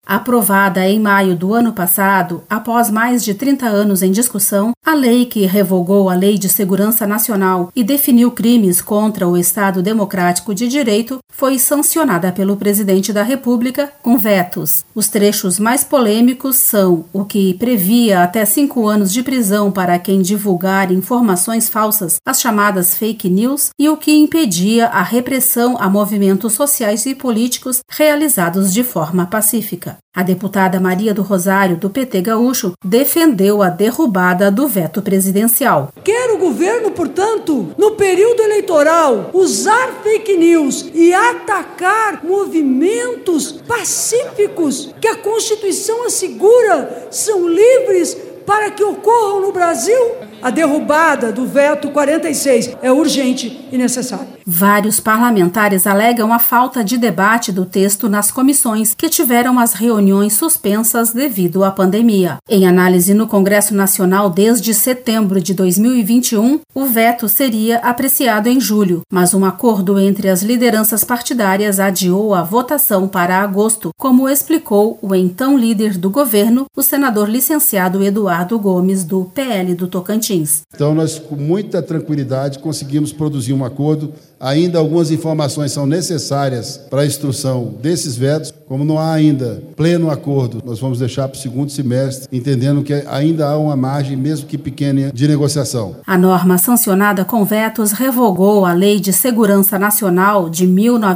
Aprovada em maio do ano passado, após mais de 30 anos em discussão, a lei que revogou a Lei de Segurança Nacional e definiu crimes contra o Estado Democrático de Direito foi sancionada pelo presidente da República com vetos. Os trechos mais polêmicos são o que previa até 5 anos de prisão para quem divulgar informações falsas, as chamadas fake news, e o que impedia a repressão a movimentos sociais e políticos realizados de forma pacífica. A deputada Maria do Rosário, do PT gaúcho, defendeu a derrubada do veto presidencial. Quer o governo, portanto, no período eleitoral, usar fake news e atacar movimentos pacíficos que a Constituição assegura são livres para que ocorram no Brasil? A derrubada do veto 46 é urgente e necessária. Vários parlamentares alegam a falta de debate do texto nas comissões que tiveram as reuniões suspensas devido à pandemia. Em análise no Congresso Nacional desde setembro de 2021, o veto seria apreciado em julho, mas um acordo entre as lideranças partidárias adiou a votação para agosto, como explicou o então líder do governo, o senador licenciado Eduardo Gomes, do PL do Tocantins. Então, nós, com muita tranquilidade, conseguimos produzir um acordo. Ainda algumas informações são necessárias para a instrução desses vetos. Como não há ainda pleno acordo, nós vamos deixar para o segundo semestre, entendendo que ainda há uma margem, mesmo que pequena, de negociação. A norma sancionada com vetos revogou a Lei de Segurança Nacional de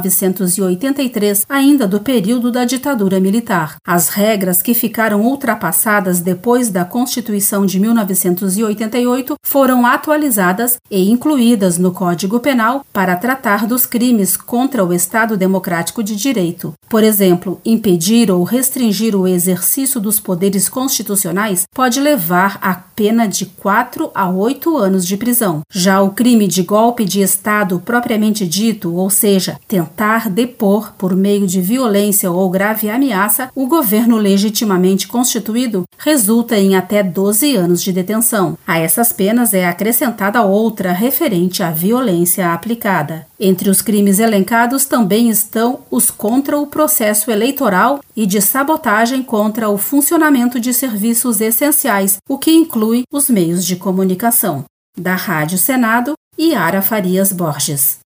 1983, ainda do período da ditadura militar. As regras que ficaram ultrapassadas depois da Constituição de 1988 foram atualizadas e incluídas no Código Penal para tratar dos crimes contra o Estado Democrático de Direito. Por exemplo, impedir ou restringir o exercício dos poderes constitucionais pode levar a pena de 4 a 8 anos de prisão. Já o crime de golpe de Estado propriamente dito, ou seja, tentar depor por meio de violência ou grave ameaça o governo legitimamente constituído, resulta em até 12 anos de detenção. A essas penas é acrescentada outra referente à violência aplicada. Entre os crimes elencados também estão os contra o processo eleitoral e de sabotagem contra o funcionamento de serviços essenciais, o que inclui os meios de comunicação. Da Rádio Senado, Yara Farias Borges.